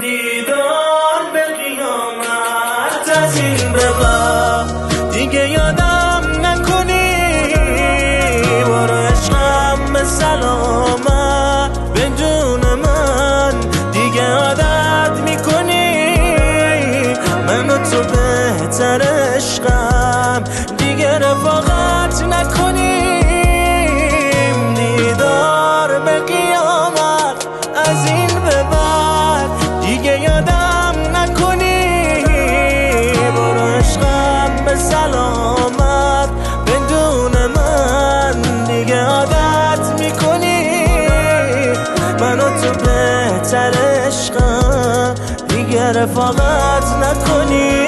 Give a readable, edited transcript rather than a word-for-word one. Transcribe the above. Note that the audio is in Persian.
دیدار به قیامت از این به بعد دیگه یادم نکنی برو عشقم به سلامت بدون من دیگه عادت میکنی من و تو بهتر عشقم دیگه رفاقت نکنیم دیدار به قیامت از این به بعد دیگه یادم نکنی برو عشقم به سلامت بدون من دیگه عادت میکنی من و تو بهتر عشقم دیگه رفاقت نکنی